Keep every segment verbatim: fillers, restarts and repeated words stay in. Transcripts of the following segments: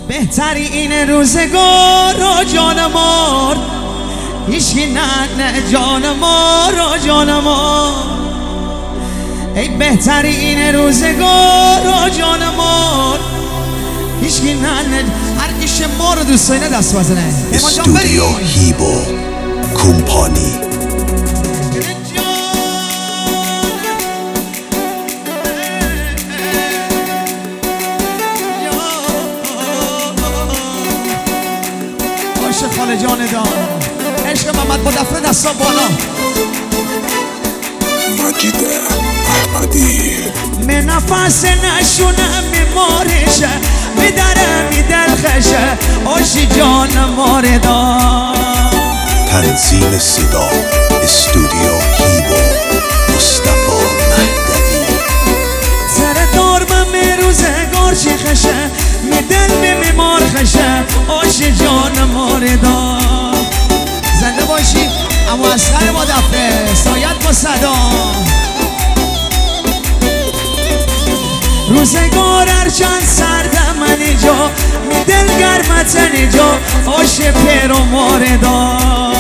بهترین روزگار و جان مار هیچکی نه نه جان مار و جان مار ای بهترین روزگار و جان مار هیچکی نه نه هر کیش ما رو دوست داره دست بزنه. استودیو هیبو کمپانی عاشق خاله جان دار عشق محمد مدفر دستا بالا مجید احمدی می نفس نشونم میمارشه میدره میدلخشه آشی جان ماردا تنظیم صدا استودیو هیبو مصطفی مهدوی سر دار من می روزگار چی خشه می دل می میمار خشه آشی جان ماردا زنده باشی اما اصغر مدفر سایت با صدا روزگار هرچند سرد منی جا می دل گرمتنی جا آش پیر و ماردا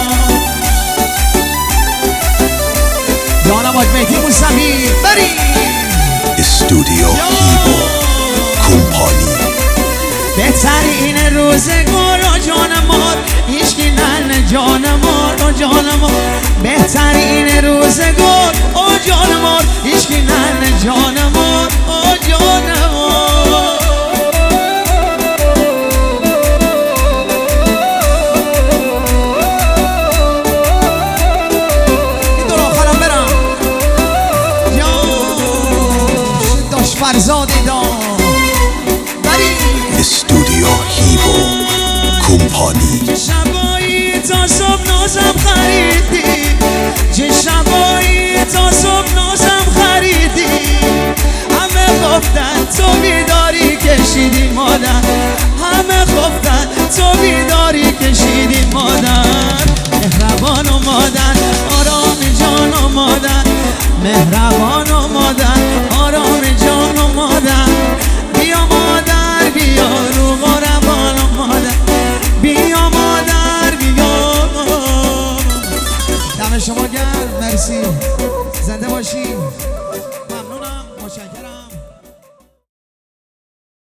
جانم آج مهدی موسوی بریم استودیو هیبو کمپانی بهترین روزگار و جان مار هیچکی نه جان مار و جان مار بهترین روزگار و جان مار هیچکی نه جان مار و جان مار این دور آخرم برم یا داشت فرزادی دار استودیو هیبو کمپانی چه شبایی تا صبح نازم خریدی چه شبایی تا صبح نازم خریدی همه گفتن تو بیداری کشیدی مادر همه گفتن تو بیداری کشیدی مادر مهربان و مادر آرام جان و مادر مهربان و مادر آرام جان و مادر بیا مادر بیا رو مهربان و مادر بیا مادر بیا دم شما گرم مرسی زنده باشی.